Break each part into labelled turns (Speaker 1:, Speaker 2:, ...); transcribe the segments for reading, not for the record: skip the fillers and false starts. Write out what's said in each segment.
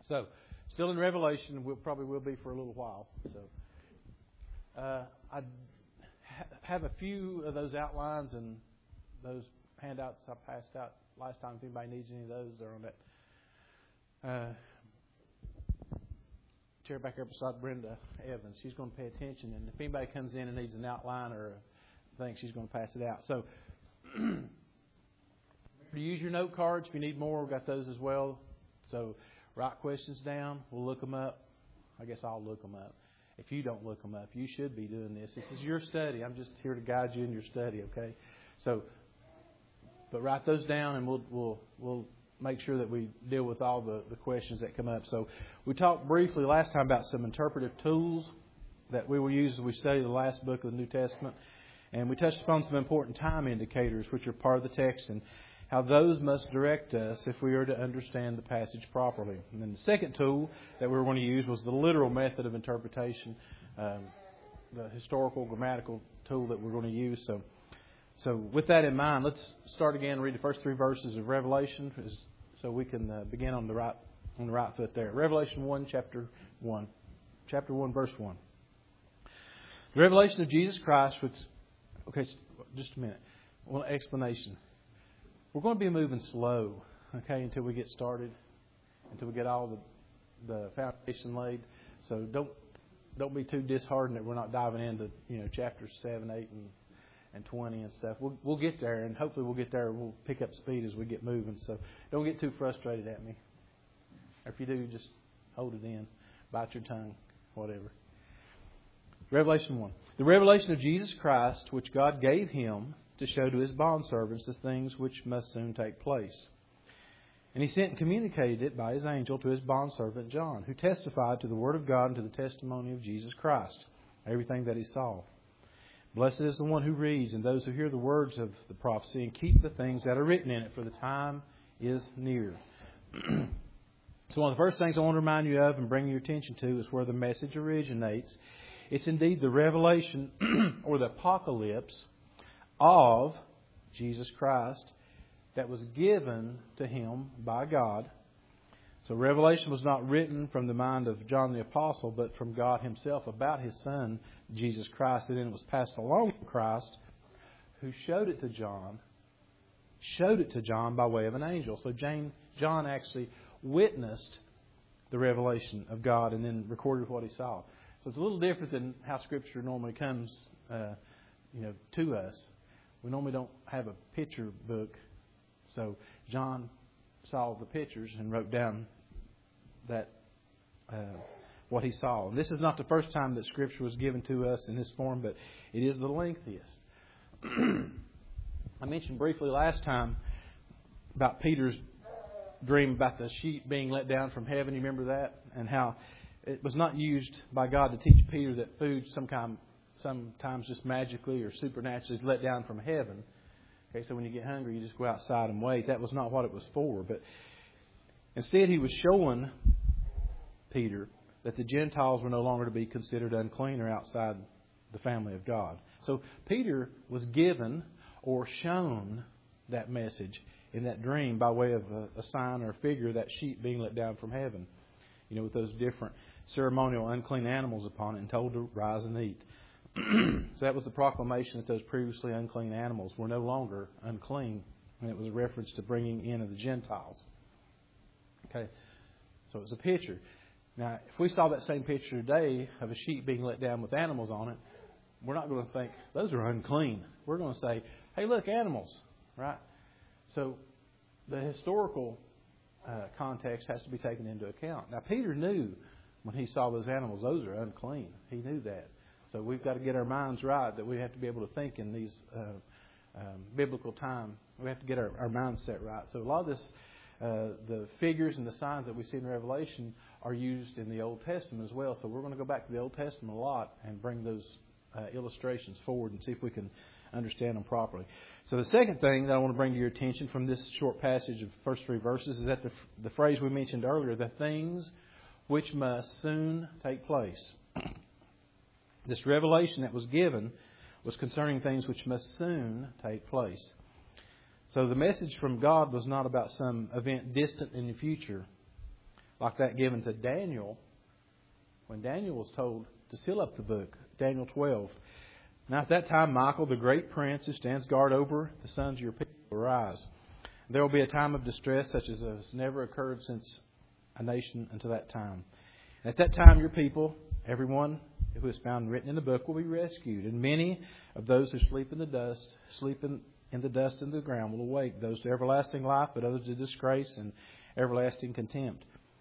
Speaker 1: So, still in Revelation, we'll probably will be for a little while. So, I have a few of those outlines and those handouts I passed out last time. If anybody needs any of those, they're on that chair back there beside Brenda Evans. She's going to pay attention, and if anybody comes in and needs an outline or a thing, she's going to pass it out. So, use your note cards. If you need more, we've got those as well. So, write questions down. We'll look them up. I guess I'll look them up. If you don't look them up, you should be doing this. This is your study. I'm just here to guide you in your study, okay? So, but write those down, and we'll make sure that we deal with all the questions that come up. So, we talked briefly last time about some interpretive tools that we will use as we study the last book of the New Testament. And we touched upon some important time indicators, which are part of the text, and how those must direct us if we are to understand the passage properly. And then the second tool that we were going to use was the literal method of interpretation, the historical grammatical tool that we're going to use. So with that in mind, let's start again and read the first 3 verses of Revelation, so we can begin on the right foot there. Revelation 1, chapter 1, verse 1. The revelation of Jesus Christ. Okay, just a minute. One explanation. We're going to be moving slow, okay, until we get started, until we get all the foundation laid. So don't be too disheartened that we're not diving into chapters 7, 8, and 20 and stuff. We'll get there, and hopefully we'll get there. We'll pick up speed as we get moving. So don't get too frustrated at me. Or if you do, just hold it in, bite your tongue, whatever. Revelation 1. The revelation of Jesus Christ, which God gave Him to show to His bondservants the things which must soon take place. And He sent and communicated it by His angel to His bondservant John, who testified to the Word of God and to the testimony of Jesus Christ, everything that he saw. Blessed is the one who reads and those who hear the words of the prophecy and keep the things that are written in it, for the time is near. So one of the first things I want to remind you of and bring your attention to is where the message originates. It's indeed the revelation or the apocalypse of Jesus Christ that was given to Him by God. So Revelation was not written from the mind of John the Apostle, but from God Himself about His Son, Jesus Christ. And then it was passed along to Christ, who showed it to John by way of an angel. So John actually witnessed the revelation of God and then recorded what he saw. So it's a little different than how Scripture normally comes to us. We normally don't have a picture book. So John saw the pictures and wrote down that what he saw. And this is not the first time that Scripture was given to us in this form, but it is the lengthiest. I mentioned briefly last time about Peter's dream about the sheep being let down from heaven. You remember that? And how it was not used by God to teach Peter that food sometimes just magically or supernaturally is let down from heaven. Okay, so when you get hungry, you just go outside and wait. That was not what it was for. But instead, He was showing Peter that the Gentiles were no longer to be considered unclean or outside the family of God. So Peter was given or shown that message in that dream by way of a sign or a figure, that sheep being let down from heaven, with those different ceremonial unclean animals upon it, and told to rise and eat. So that was the proclamation that those previously unclean animals were no longer unclean, and it was a reference to bringing in of the Gentiles. Okay, so it was a picture. Now, if we saw that same picture today of a sheep being let down with animals on it, we're not going to think those are unclean. We're going to say, hey, look, animals, right? So the historical context has to be taken into account. Now, Peter knew when he saw those animals, those are unclean. He knew that. So we've got to get our minds right, that we have to be able to think in these biblical time. We have to get our mindset right. So a lot of this, the figures and the signs that we see in Revelation are used in the Old Testament as well. So we're going to go back to the Old Testament a lot and bring those illustrations forward and see if we can understand them properly. So the second thing that I want to bring to your attention from this short passage of the first 3 verses is that the phrase we mentioned earlier, the things which must soon take place. This revelation that was given was concerning things which must soon take place. So the message from God was not about some event distant in the future, like that given to Daniel when Daniel was told to seal up the book, Daniel 12. Now at that time, Michael, the great prince who stands guard over the sons of your people, will arise. There will be a time of distress such as has never occurred since a nation until that time. And at that time, your people, everyone who is found written in the book, will be rescued. And many of those who sleep in the dust and the ground will awake. Those to everlasting life, but others to disgrace and everlasting contempt.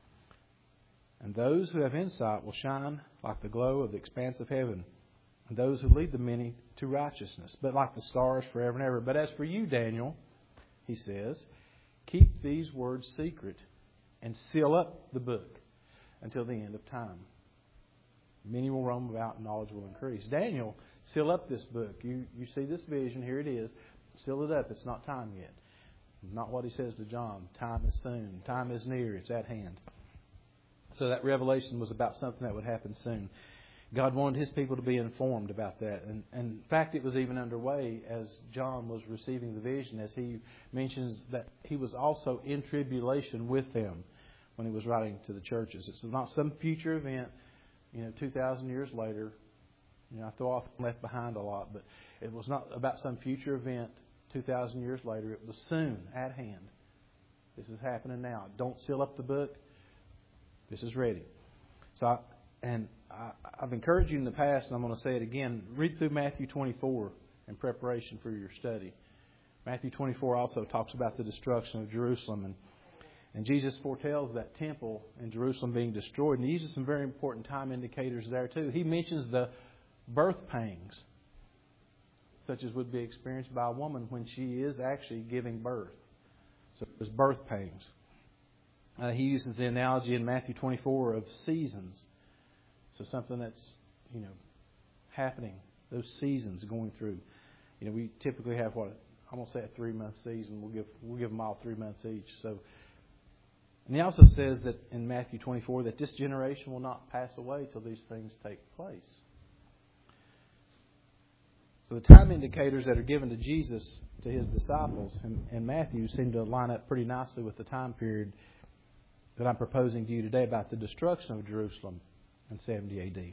Speaker 1: And those who have insight will shine like the glow of the expanse of heaven. And those who lead the many to righteousness, but like the stars forever and ever. But as for you, Daniel, he says, keep these words secret and seal up the book until the end of time. Many will roam about and knowledge will increase. Daniel, seal up this book. You see this vision. Here it is. Seal it up. It's not time yet. Not what he says to John. Time is soon. Time is near. It's at hand. So that revelation was about something that would happen soon. God wanted His people to be informed about that. And in fact, it was even underway as John was receiving the vision, as he mentions that he was also in tribulation with them when he was writing to the churches. It's not some future event, 2,000 years later. I throw off Left Behind a lot, but it was not about some future event 2,000 years later. It was soon, at hand. This is happening now. Don't seal up the book. This is ready. So, I've encouraged you in the past, and I'm going to say it again. Read through Matthew 24 in preparation for your study. Matthew 24 also talks about the destruction of Jerusalem. And Jesus foretells that temple in Jerusalem being destroyed. And he uses some very important time indicators there too. He mentions the birth pangs, such as would be experienced by a woman when she is actually giving birth. So there's birth pangs. He uses the analogy in Matthew 24 of seasons. So something that's, happening, those seasons going through. We typically have I'm going to say a 3-month season. We'll give them all 3 months each. So, and he also says that in Matthew 24 that this generation will not pass away till these things take place. So the time indicators that are given to Jesus, to His disciples in Matthew, seem to line up pretty nicely with the time period that I'm proposing to you today about the destruction of Jerusalem in 70 A.D.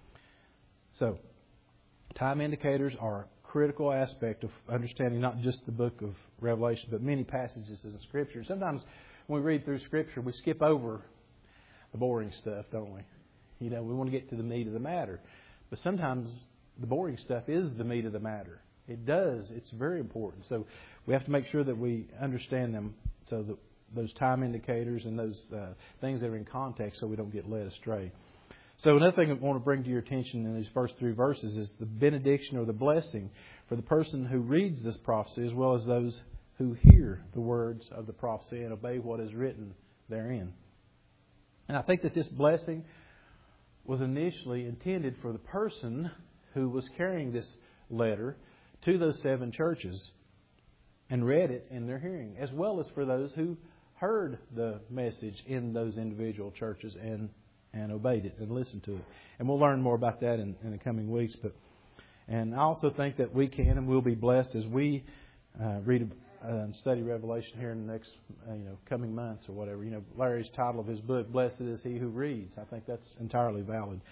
Speaker 1: So, time indicators are a critical aspect of understanding not just the book of Revelation, but many passages in Scripture. Sometimes when we read through Scripture, we skip over the boring stuff, don't we? We want to get to the meat of the matter. But sometimes the boring stuff is the meat of the matter. It does. It's very important. So we have to make sure that we understand them, so that those time indicators and those things that are in context, so we don't get led astray. So another thing I want to bring to your attention in these first 3 verses is the benediction or the blessing for the person who reads this prophecy, as well as those who hear the words of the prophecy and obey what is written therein. And I think that this blessing was initially intended for the person who was carrying this letter to those 7 churches and read it in their hearing, as well as for those who heard the message in those individual churches and obeyed it and listened to it. And we'll learn more about that in the coming weeks. And I also think that we can and will be blessed as we read and study Revelation here in the next coming months or whatever. Larry's title of his book, Blessed is He Who Reads. I think that's entirely valid.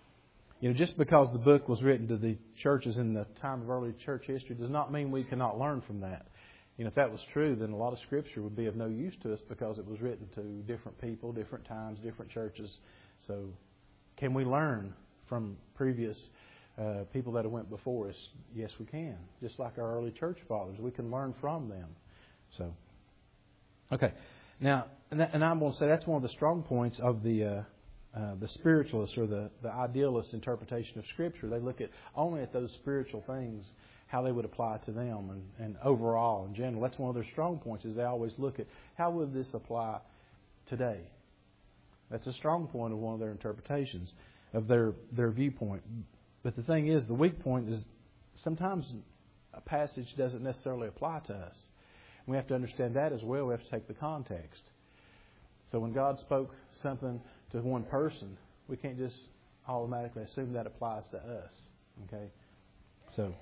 Speaker 1: Just because the book was written to the churches in the time of early church history does not mean we cannot learn from that. If that was true, then a lot of Scripture would be of no use to us because it was written to different people, different times, different churches. So can we learn from previous people that have went before us? Yes, we can. Just like our early church fathers, we can learn from them. So, okay. Now, and I'm going to say that's one of the strong points of the spiritualist or the idealist interpretation of Scripture. They look only at those spiritual things, how they would apply to them and overall in general. That's one of their strong points, is they always look at how would this apply today. That's a strong point of one of their interpretations of their viewpoint. But the thing is, the weak point is sometimes a passage doesn't necessarily apply to us. We have to understand that as well. We have to take the context. So when God spoke something to one person, we can't just automatically assume that applies to us. Okay? So,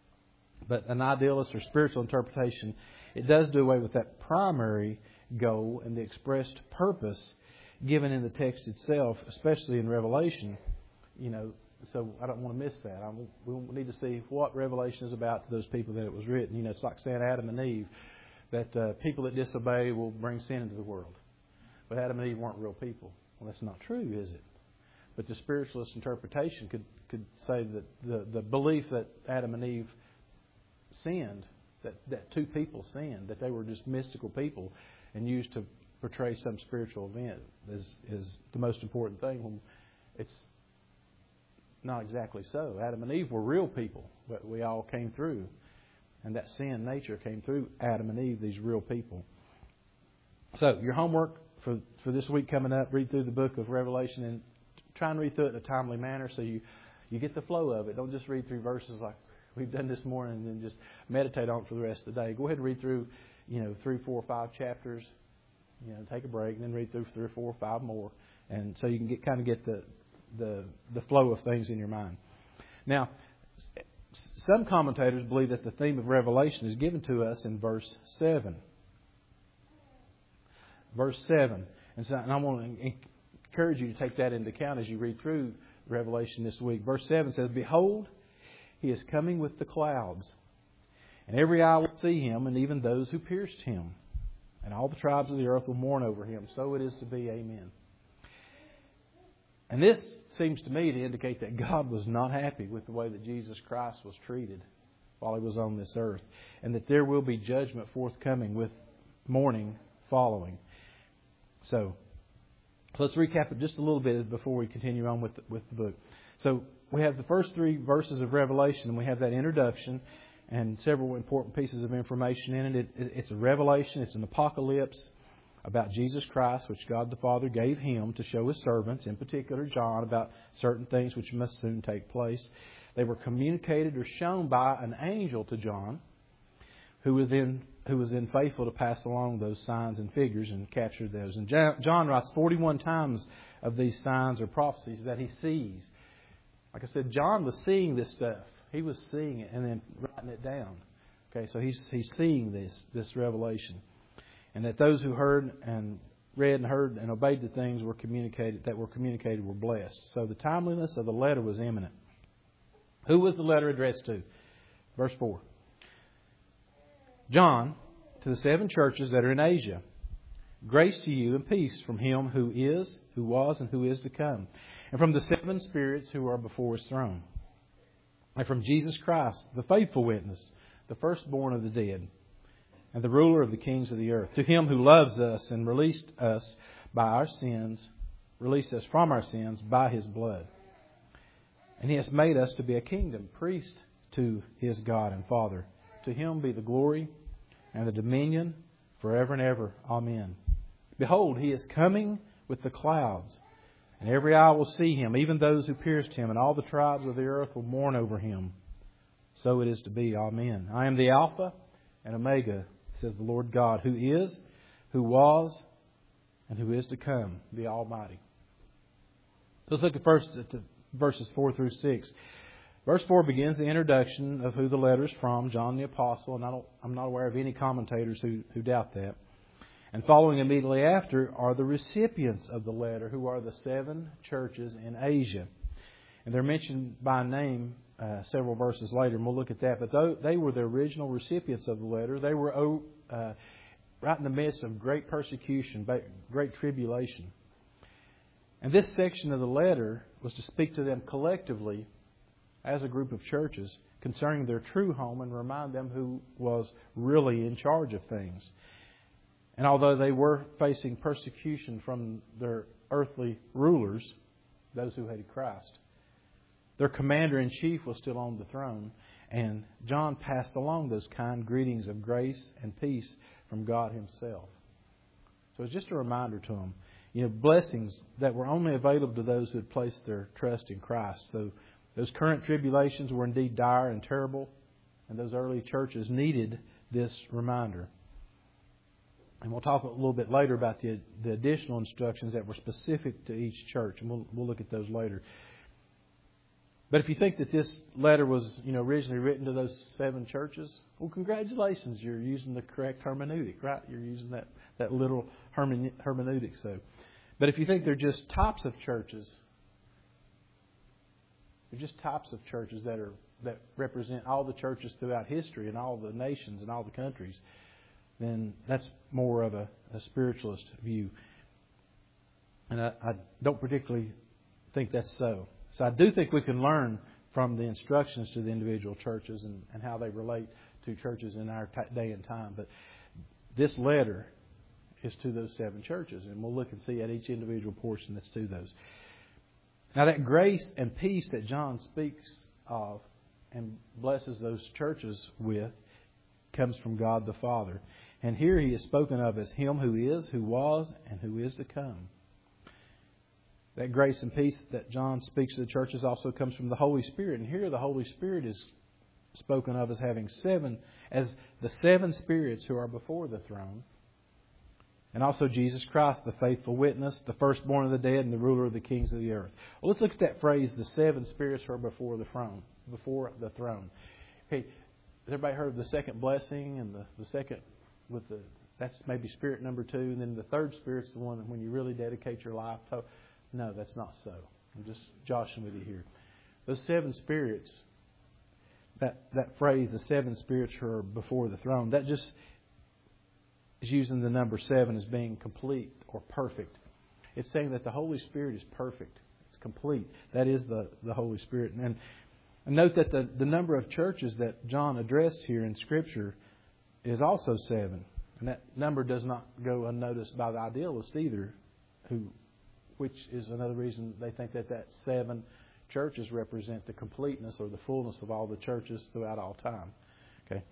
Speaker 1: but an idealist or spiritual interpretation, it does do away with that primary goal and the expressed purpose given in the text itself, especially in Revelation. So I don't want to miss that. We need to see what Revelation is about to those people that it was written. It's like saying Adam and Eve, that people that disobey will bring sin into the world. But Adam and Eve weren't real people. Well, that's not true, is it? But the spiritualist interpretation could say that the belief that Adam and Eve sinned, that two people sinned, that they were just mystical people and used to portray some spiritual event is the most important thing. When it's not exactly so. Adam and Eve were real people, but we all came through. And that sin nature came through Adam and Eve, these real people. So your homework for this week coming up, read through the book of Revelation and try and read through it in a timely manner so you get the flow of it. Don't just read through verses like we've done this morning and then just meditate on it for the rest of the day. Go ahead and read through 3, 4, 5 chapters. Take a break and then read through 3 or 4 or 5 more. And so you can get the flow of things in your mind. Now, some commentators believe that the theme of Revelation is given to us in verse 7. Verse 7. And I want to encourage you to take that into account as you read through Revelation this week. Verse 7 says, "Behold, He is coming with the clouds, and every eye will see Him, and even those who pierced Him. And all the tribes of the earth will mourn over Him. So it is to be. Amen." And this seems to me to indicate that God was not happy with the way that Jesus Christ was treated while He was on this earth. And that there will be judgment forthcoming with mourning following. So let's recap it just a little bit before we continue on with the book. So we have the first 3 verses of Revelation, and we have that introduction and several important pieces of information in it. It's a revelation, it's an apocalypse about Jesus Christ, which God the Father gave Him to show His servants, in particular John, about certain things which must soon take place. They were communicated or shown by an angel to John, who was then faithful to pass along those signs and figures and capture those. And John writes 41 times of these signs or prophecies that he sees. Like I said, John was seeing this stuff. He was seeing it and then writing it down. Okay, so he's seeing this revelation. And that those who heard and read and heard and obeyed the things that were communicated were blessed. So the timeliness of the letter was imminent. Who was the letter addressed to? Verse 4. "John, to the 7 churches that are in Asia, grace to you and peace from Him who is, who was, and who is to come, and from the 7 spirits who are before His throne, and from Jesus Christ, the faithful witness, the firstborn of the dead, and the ruler of the kings of the earth. To Him who loves us and released us from our sins by His blood. And He has made us to be a kingdom, priest to His God and Father. To Him be the glory and the dominion forever and ever. Amen. Behold, He is coming with the clouds, and every eye will see Him, even those who pierced Him, and all the tribes of the earth will mourn over Him. So it is to be. Amen. I am the Alpha and Omega, says the Lord God, who is, who was, and who is to come, the Almighty. So let's look at first at verses 4 through 6. Verse 4 begins the introduction of who the letter is from, John the Apostle, and I'm not aware of any commentators who doubt that. And following immediately after are the recipients of the letter, who are the 7 churches in Asia. And they're mentioned by name several verses later, and we'll look at that. But they were the original recipients of the letter. They were right in the midst of great persecution, great tribulation. And this section of the letter was to speak to them collectively as a group of churches concerning their true home and remind them who was really in charge of things. And although they were facing persecution from their earthly rulers, those who hated Christ, their commander-in-chief was still on the throne, and John passed along those kind greetings of grace and peace from God Himself. So it's just a reminder to them, blessings that were only available to those who had placed their trust in Christ. So those current tribulations were indeed dire and terrible, and those early churches needed this reminder. And we'll talk a little bit later about the additional instructions that were specific to each church, and we'll look at those later. But if you think that this letter was, originally written to those 7 churches, well, congratulations, you're using the correct hermeneutic, right? You're using that literal hermeneutic. So, But if you think they're just types of churches, they're just types of churches that represent all the churches throughout history and all the nations and all the countries, then that's more of a spiritualist view. And I don't particularly think that's so. So I do think we can learn from the instructions to the individual churches and how they relate to churches in our day and time. But this letter is to those 7 churches, and we'll look and see at each individual portion that's to those. Now that grace and peace that John speaks of and blesses those churches with comes from God the Father. And here He is spoken of as Him who is, who was, and who is to come. That grace and peace that John speaks to the churches also comes from the Holy Spirit. And here the Holy Spirit is spoken of as having 7, as the 7 spirits who are before the throne. And also Jesus Christ, the faithful witness, the firstborn of the dead, and the ruler of the kings of the earth. Well, let's look at that phrase, the 7 spirits who are before the throne. Before the throne. Okay, has everybody heard of the second blessing and the second with the, that's maybe spirit number 2, and then the third spirit's the one when you really dedicate your life to. No, that's not so. I'm just joshing with you here. Those 7 spirits, that phrase, the 7 spirits who are before the throne, that just is using the number 7 as being complete or perfect. It's saying that the Holy Spirit is perfect. It's complete. That is the Holy Spirit. And note that the number of churches that John addressed here in Scripture is also 7. And that number does not go unnoticed by the idealists either, which is another reason they think that 7 churches represent the completeness or the fullness of all the churches throughout all time. Okay.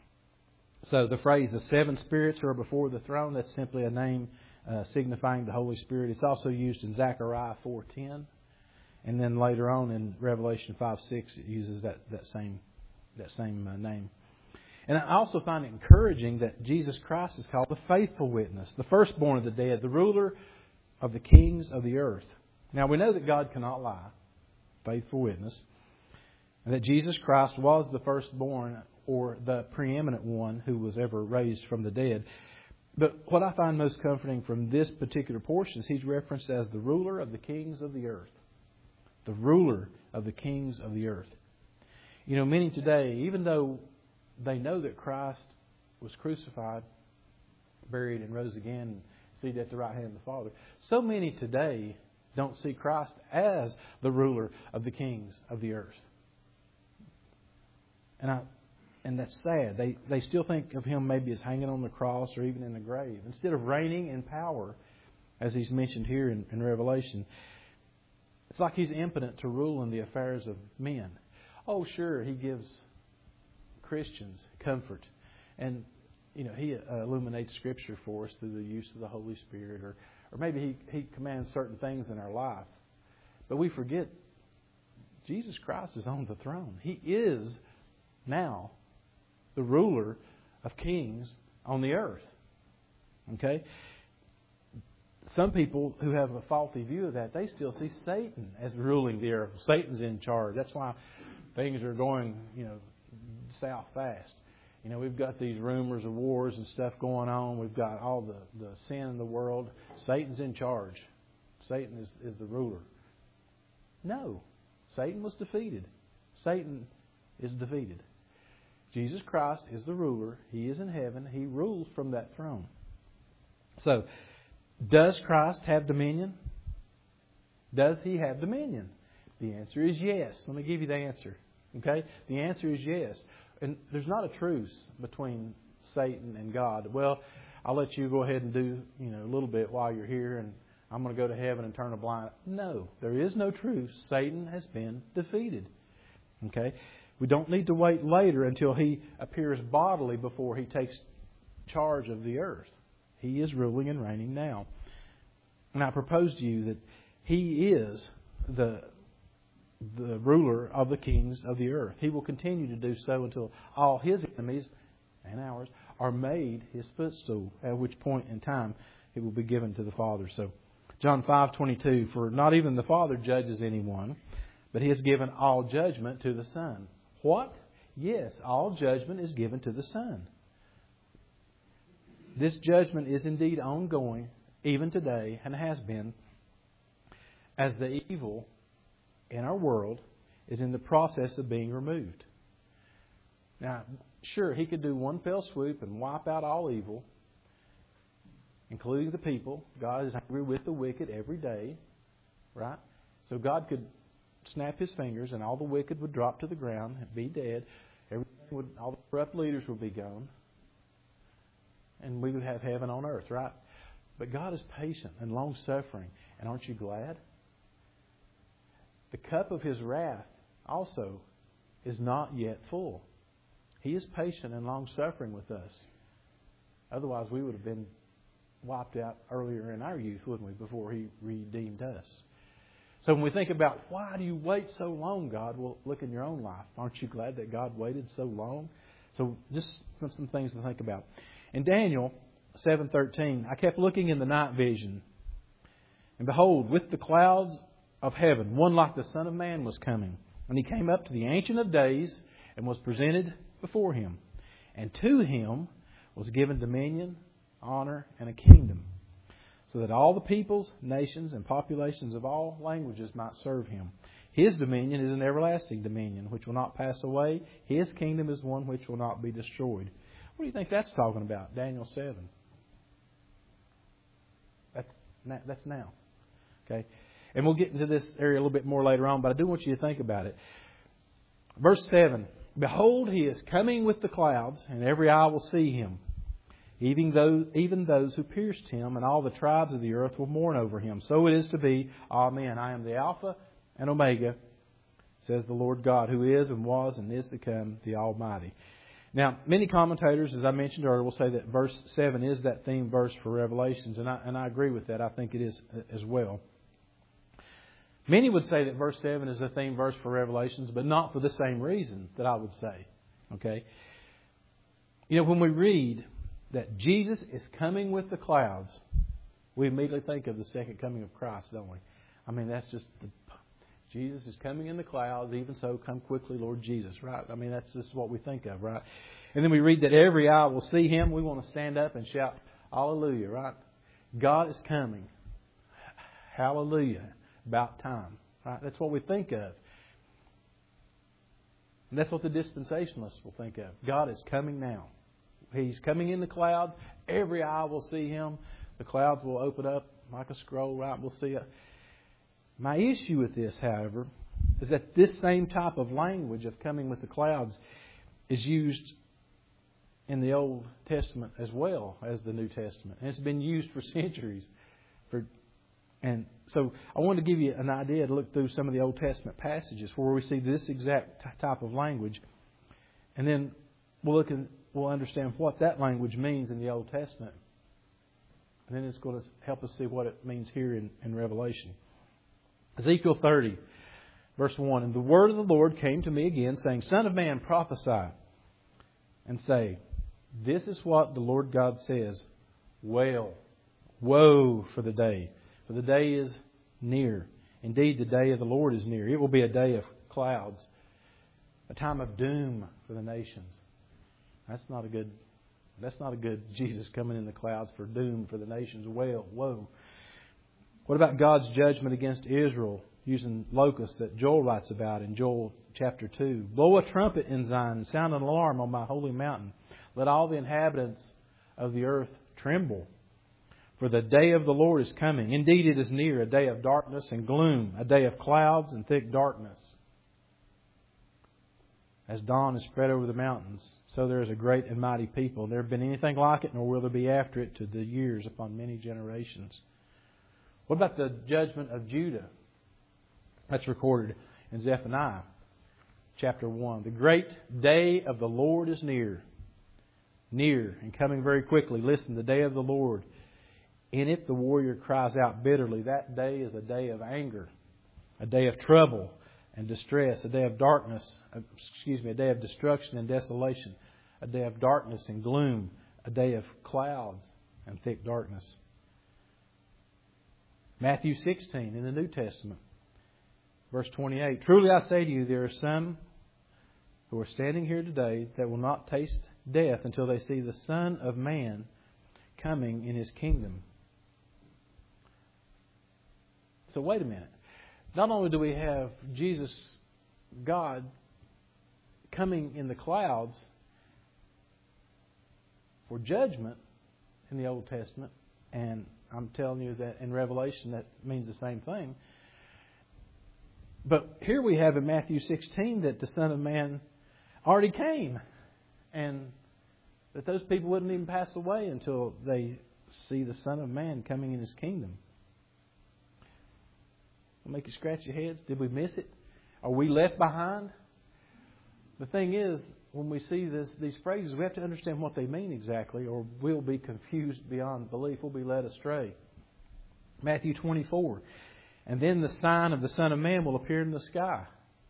Speaker 1: So the phrase, the 7 spirits who are before the throne, that's simply a name signifying the Holy Spirit. It's also used in Zechariah 4:10. And then later on in Revelation 5:6, it uses that same name. And I also find it encouraging that Jesus Christ is called the faithful witness, the firstborn of the dead, the ruler of the kings of the earth. Now we know that God cannot lie, faithful witness, and that Jesus Christ was the firstborn or the preeminent one who was ever raised from the dead. But what I find most comforting from this particular portion is He's referenced as the ruler of the kings of the earth. The ruler of the kings of the earth. You know, many today, even though they know that Christ was crucified, buried, and rose again, and seated at the right hand of the Father, so many today don't see Christ as the ruler of the kings of the earth. And that's sad. They still think of Him maybe as hanging on the cross or even in the grave, instead of reigning in power, as He's mentioned here in Revelation. It's like He's impotent to rule in the affairs of men. Oh, sure, He gives Christians comfort. And, you know, He illuminates Scripture for us through the use of the Holy Spirit. Or maybe He commands certain things in our life. But we forget Jesus Christ is on the throne. He is now the ruler of kings on the earth. Okay? Some people who have a faulty view of that, they still see Satan as ruling the earth. Satan's in charge. That's why things are going, south fast. We've got these rumors of wars and stuff going on. We've got all the sin in the world. Satan's in charge. Satan is the ruler. No. Satan was defeated. Satan is defeated. Jesus Christ is the ruler. He is in heaven. He rules from that throne. So, does Christ have dominion? Does He have dominion? The answer is yes. Let me give you the answer. Okay? The answer is yes. And there's not a truce between Satan and God. Well, I'll let you go ahead and do a little bit while you're here, and I'm going to go to heaven and turn a blind. No, there is no truce. Satan has been defeated. Okay? We don't need to wait later until He appears bodily before He takes charge of the earth. He is ruling and reigning now. And I propose to you that He is the ruler of the kings of the earth. He will continue to do so until all His enemies and ours are made His footstool, at which point in time it will be given to the Father. So John 5:22, for not even the Father judges anyone, but He has given all judgment to the Son. What? Yes, all judgment is given to the Son. This judgment is indeed ongoing, even today, and has been as the evil in our world is in the process of being removed. Now, sure, He could do one fell swoop and wipe out all evil, including the people. God is angry with the wicked every day, right? So God could snap His fingers and all the wicked would drop to the ground and be dead. All the corrupt leaders would be gone. And we would have heaven on earth, right? But God is patient and long-suffering. And aren't you glad? The cup of His wrath also is not yet full. He is patient and long-suffering with us. Otherwise, we would have been wiped out earlier in our youth, wouldn't we, before He redeemed us. So when we think about, why do you wait so long, God? Well, look in your own life. Aren't you glad that God waited so long? So just some things to think about. In Daniel 7:13, I kept looking in the night vision, and behold, with the clouds of heaven, one like the Son of Man was coming. And He came up to the Ancient of Days and was presented before Him. And to Him was given dominion, honor, and a kingdom, so that all the peoples, nations, and populations of all languages might serve Him. His dominion is an everlasting dominion, which will not pass away. His kingdom is one which will not be destroyed. What do you think that's talking about? Daniel 7. That's now. Okay? And we'll get into this area a little bit more later on, but I do want you to think about it. Verse 7. Behold, He is coming with the clouds, and every eye will see Him. Even those who pierced Him, and all the tribes of the earth will mourn over Him. So it is to be. Amen. I am the Alpha and Omega, says the Lord God, who is and was and is to come, the Almighty. Now, many commentators, as I mentioned earlier, will say that verse 7 is that theme verse for Revelations, and I agree with that. I think it is as well. Many would say that verse 7 is the theme verse for Revelations, but not for the same reason that I would say. Okay? You know, when we read that Jesus is coming with the clouds, we immediately think of the second coming of Christ, don't we? I mean, that's just Jesus is coming in the clouds, even so, come quickly, Lord Jesus, right? I mean, that's just what we think of, right? And then we read that every eye will see Him. We want to stand up and shout, hallelujah, right? God is coming. Hallelujah. About time, right? That's what we think of. And that's what the dispensationalists will think of. God is coming now. He's coming in the clouds. Every eye will see Him. The clouds will open up like a scroll, right? We'll see it. My issue with this, however, is that this same type of language of coming with the clouds is used in the Old Testament as well as the New Testament. And it's been used for centuries. And so I wanted to give you an idea to look through some of the Old Testament passages where we see this exact type of language. And then we'll understand what that language means in the Old Testament. And then it's going to help us see what it means here in Revelation. Ezekiel 30, verse 1. And the word of the Lord came to me again, saying, Son of man, prophesy, and say, This is what the Lord God says. Wail, woe for the day. For the day is near. Indeed, the day of the Lord is near. It will be a day of clouds, a time of doom for the nations. That's not a good Jesus coming in the clouds for doom for the nations. Wail, woe. What about God's judgment against Israel using locusts that Joel writes about in Joel chapter 2? Blow a trumpet in Zion and sound an alarm on my holy mountain. Let all the inhabitants of the earth tremble. For the day of the Lord is coming. Indeed, it is near, a day of darkness and gloom, a day of clouds and thick darkness. As dawn is spread over the mountains, so there is a great and mighty people. There have been anything like it, nor will there be after it to the years upon many generations. What about the judgment of Judah? That's recorded in Zephaniah chapter 1. The great day of the Lord is near. Near and coming very quickly. Listen, the day of the Lord. In it the warrior cries out bitterly. That day is a day of anger, a day of trouble and distress, a day of darkness, a day of destruction and desolation, a day of darkness and gloom, a day of clouds and thick darkness. Matthew 16 in the New Testament, verse 28. Truly I say to you, there are some who are standing here today that will not taste death until they see the Son of Man coming in His kingdom. So wait a minute. not only do we have Jesus, God, coming in the clouds for judgment in the Old Testament, and I'm telling you that in Revelation that means the same thing. But here we have in Matthew 16 that the Son of Man already came, and that those people wouldn't even pass away until they see the Son of Man coming in His kingdom. It'll make you scratch your heads. Did we miss it? Are we left behind? The thing is, when we see these phrases, we have to understand what they mean exactly, or we'll be confused beyond belief. We'll be led astray. Matthew 24. And then the sign of the Son of Man will appear in the sky,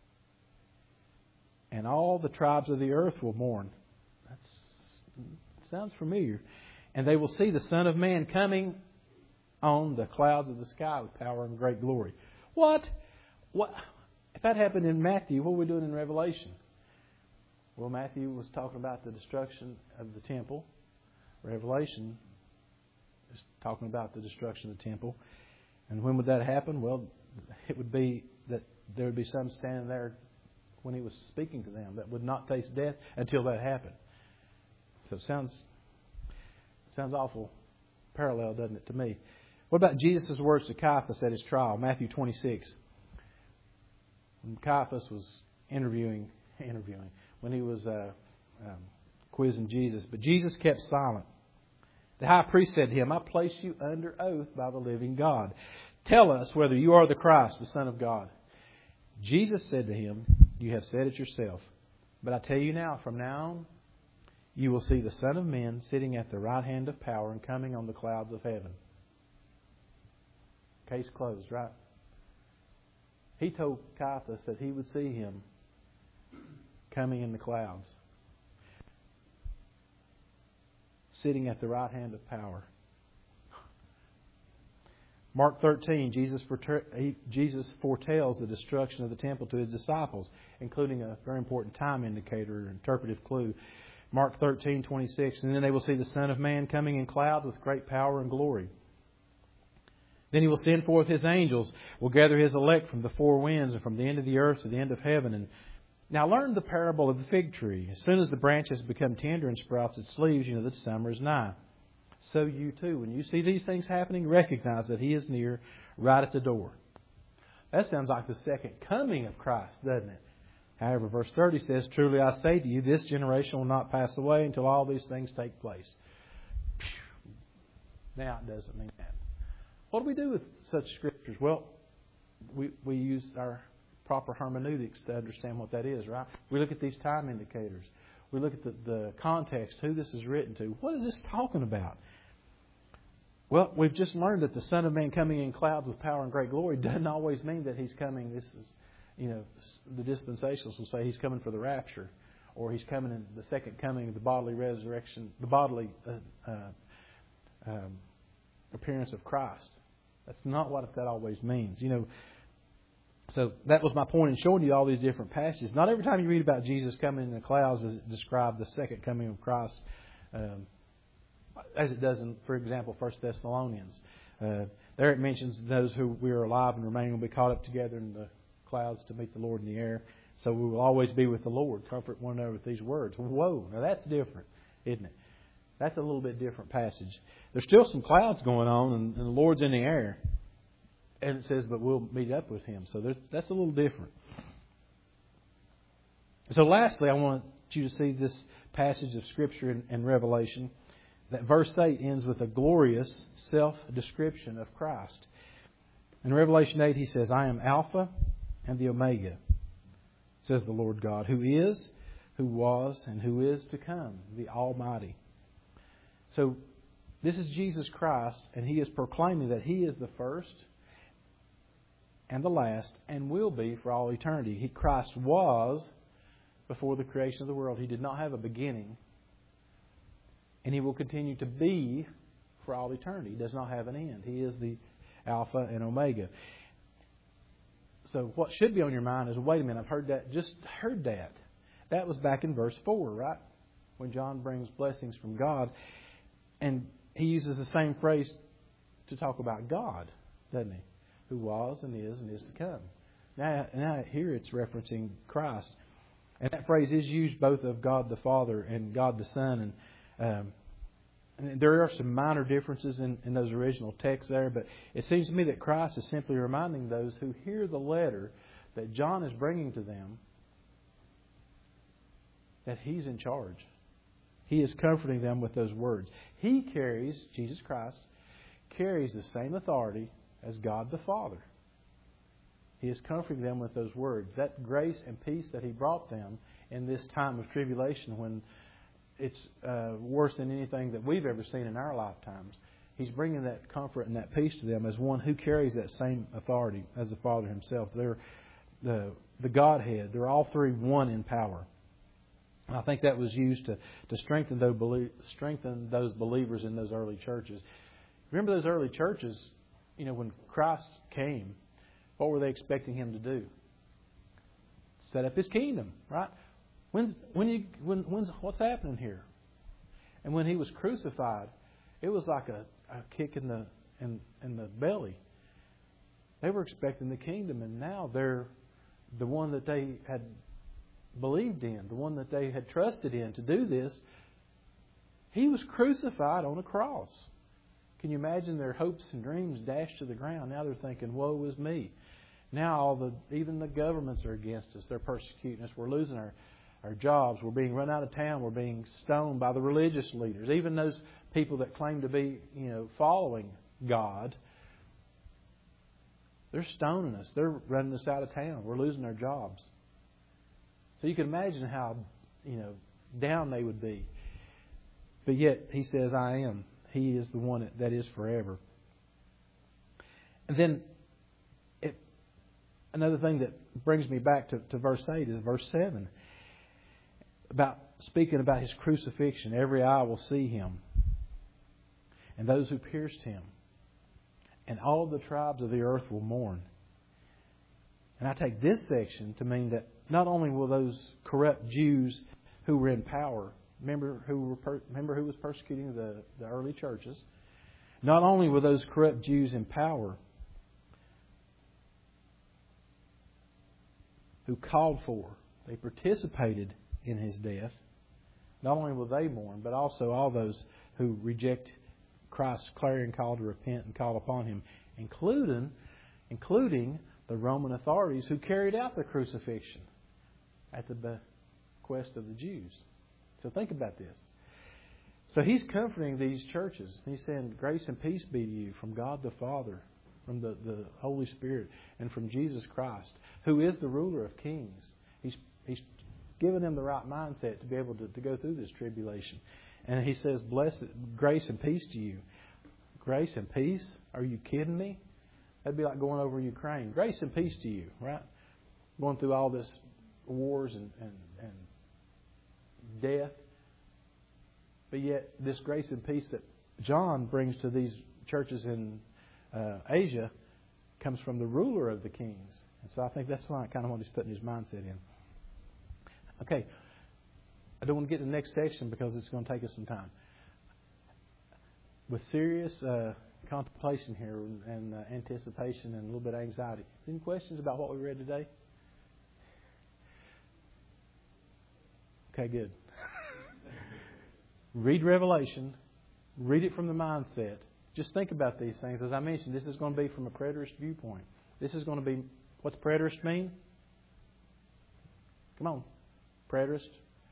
Speaker 1: and all the tribes of the earth will mourn. That sounds familiar. And they will see the Son of Man coming on the clouds of the sky with power and great glory. What? If that happened in Matthew, what are we doing in Revelation? Well, Matthew was talking about the destruction of the temple. Revelation is talking about the destruction of the temple. And when would that happen? Well, it would be that there would be some standing there when He was speaking to them that would not taste death until that happened. So it sounds awful parallel, doesn't it, to me? What about Jesus' words to Caiaphas at His trial? Matthew 26. When Caiaphas was interviewing, when he was quizzing Jesus. But Jesus kept silent. The high priest said to Him, I place you under oath by the living God. Tell us whether you are the Christ, the Son of God. Jesus said to him, you have said it yourself. But I tell you now, from now on, you will see the Son of Man sitting at the right hand of power and coming on the clouds of heaven. Case closed, right? He told Caiaphas that he would see Him coming in the clouds, sitting at the right hand of power. Mark 13, Jesus foretells the destruction of the temple to His disciples, including a very important time indicator or interpretive clue. Mark 13:26, and then they will see the Son of Man coming in clouds with great power and glory. Then He will send forth His angels, will gather His elect from the four winds and from the end of the earth to the end of heaven. And now learn the parable of the fig tree. As soon as the branches become tender and sprouts its leaves, you know that summer is nigh. So you too, when you see these things happening, recognize that He is near, right at the door. That sounds like the second coming of Christ, doesn't it? However, verse 30 says, truly I say to you, this generation will not pass away until all these things take place. Now it doesn't mean that. What do we do with such scriptures? Well, we use our proper hermeneutics to understand what that is, right? We look at these time indicators. We look at the context, who this is written to. What is this talking about? Well, we've just learned that the Son of Man coming in clouds with power and great glory doesn't always mean that He's coming. This is, the dispensationalists will say He's coming for the rapture, or He's coming in the second coming of the bodily resurrection, the bodily appearance of Christ. That's not what that always means. So that was my point in showing you all these different passages. Not every time you read about Jesus coming in the clouds does it describe the second coming of Christ, as it does in, for example, 1 Thessalonians. There it mentions those who we are alive and remain will be caught up together in the clouds to meet the Lord in the air. So we will always be with the Lord. Comfort one another with these words. Whoa, now that's different, isn't it? That's a little bit different passage. There's still some clouds going on, and the Lord's in the air. And it says, but we'll meet up with Him. So that's a little different. So lastly, I want you to see this passage of Scripture in Revelation. That verse 8 ends with a glorious self-description of Christ. In Revelation 8, He says, I am Alpha and the Omega, says the Lord God, who is, who was, and who is to come, the Almighty. So this is Jesus Christ, and He is proclaiming that He is the first and the last, and will be for all eternity. Christ was before the creation of the world. He did not have a beginning, and He will continue to be for all eternity. He does not have an end. He is the Alpha and Omega. So what should be on your mind is, wait a minute, I've heard that. That was back in verse 4, right? When John brings blessings from God. And he uses the same phrase to talk about God, doesn't he? who was and is to come. Now here it's referencing Christ. And that phrase is used both of God the Father and God the Son. And there are some minor differences in those original texts there, but it seems to me that Christ is simply reminding those who hear the letter that John is bringing to them that He's in charge. He is comforting them with those words. He carries, Jesus Christ, carries the same authority as God the Father. He is comforting them with those words. That grace and peace that He brought them in this time of tribulation when it's worse than anything that we've ever seen in our lifetimes. He's bringing that comfort and that peace to them as one who carries that same authority as the Father Himself. They're the Godhead. They're all three one in power. I think that was used to strengthen those believers in those early churches. Remember those early churches, when Christ came, what were they expecting Him to do? Set up His kingdom, right? What's happening here? And when He was crucified, it was like a kick in the belly. They were expecting the kingdom, and now they're the one that they had believed in, the one that they had trusted in to do this. He was crucified on a cross. Can you imagine their hopes and dreams dashed to the ground? Now they're thinking, woe is me. Now even the governments are against us. They're persecuting us. We're losing our jobs. We're being run out of town. We're being stoned by the religious leaders. Even those people that claim to be, following God, they're stoning us. They're running us out of town. We're losing our jobs. So you can imagine how, down they would be. But yet He says, I am. He is the one that is forever. And then another thing that brings me back to verse 8 is verse 7. Speaking about His crucifixion. Every eye will see Him. And those who pierced Him. And all the tribes of the earth will mourn. And I take this section to mean that not only will those corrupt Jews who were in power, remember who was persecuting the early churches, not only were those corrupt Jews in power who called for, they participated in His death, not only will they mourn, but also all those who reject Christ's clarion call to repent and call upon Him, including the Roman authorities who carried out the crucifixion at the bequest of the Jews. So think about this. So He's comforting these churches. He's saying, grace and peace be to you from God the Father, from the Holy Spirit, and from Jesus Christ, who is the ruler of kings. He's given them the right mindset to be able to go through this tribulation. And He says, blessed, grace and peace to you. Grace and peace? Are you kidding me? That'd be like going over Ukraine. Grace and peace to you, right? Going through all this wars and death. But yet, this grace and peace that John brings to these churches in Asia comes from the ruler of the kings. And so I think that's kind of what He's putting His mindset in. Okay. I don't want to get to the next section because it's going to take us some time. With serious contemplation here and anticipation and a little bit of anxiety. Any questions about what we read today? Okay, good. Read Revelation. Read it from the mindset. Just think about these things. As I mentioned, this is going to be from a preterist viewpoint. This is going to be, what's preterist mean? Come on. Preterist.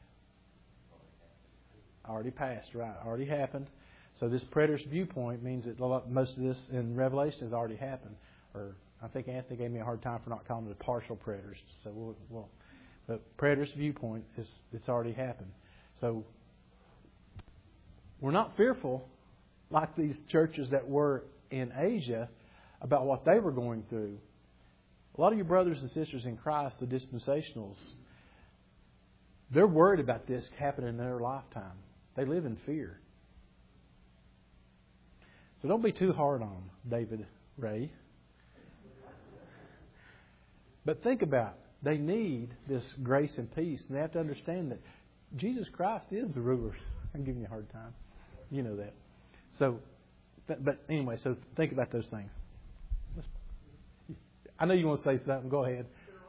Speaker 1: Already passed, right? Already happened. So this preterist viewpoint means that most of this in Revelation has already happened. Or I think Anthony gave me a hard time for not calling it a partial preterist. So but preterist viewpoint is it's already happened. So we're not fearful like these churches that were in Asia about what they were going through. A lot of your brothers and sisters in Christ, the dispensationals, they're worried about this happening in their lifetime. They live in fear. So don't be too hard on them, David Ray. But think about it. They need this grace and peace. And they have to understand that Jesus Christ is the ruler. I'm giving you a hard time. You know that. So, but anyway, so think about those things. I know you want to say something. Go ahead.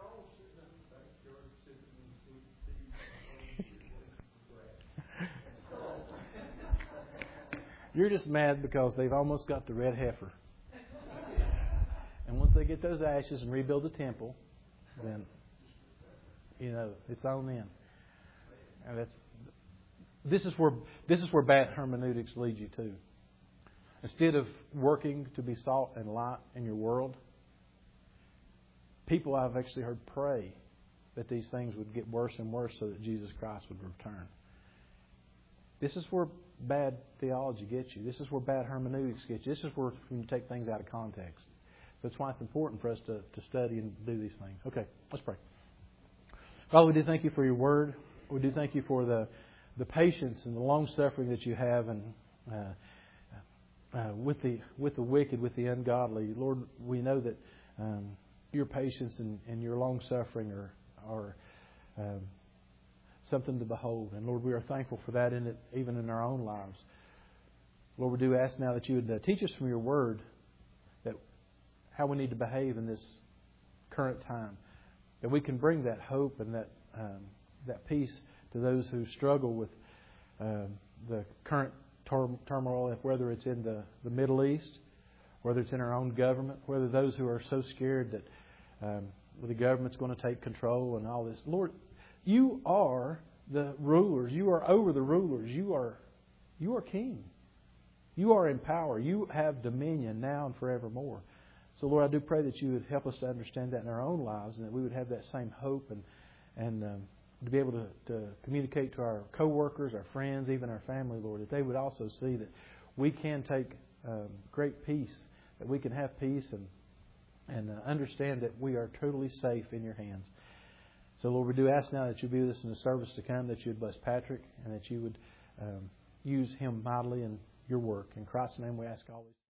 Speaker 1: You're just mad because they've almost got the red heifer. And once they get those ashes and rebuild the temple, then, it's on them. And this is where bad hermeneutics lead you to. Instead of working to be salt and light in your world, people I've actually heard pray that these things would get worse and worse so that Jesus Christ would return. This is where bad theology gets you. This is where bad hermeneutics gets you. This is where you take things out of context. So that's why it's important for us to study and do these things. Okay, let's pray. Father, we do thank you for your word. We do thank you for the patience and the long suffering that you have and with the wicked, with the ungodly. Lord, we know that your patience and your long suffering are something to behold. And Lord, we are thankful for that in it, even in our own lives. Lord, we do ask now that you would teach us from your word that how we need to behave in this current time, that we can bring that hope and that peace to those who struggle with the current turmoil, whether it's in the Middle East, whether it's in our own government, whether those who are so scared that the government's going to take control and all this. Lord, you are the rulers. You are over the rulers. You are king. You are in power. You have dominion now and forevermore. So, Lord, I do pray that you would help us to understand that in our own lives and that we would have that same hope and to be able to communicate to our co-workers, our friends, even our family, Lord, that they would also see that we can take great peace, that we can have peace and understand that we are totally safe in your hands. So, Lord, we do ask now that you be with us in the service to come, that you would bless Patrick and that you would use him mightily in your work. In Christ's name we ask always.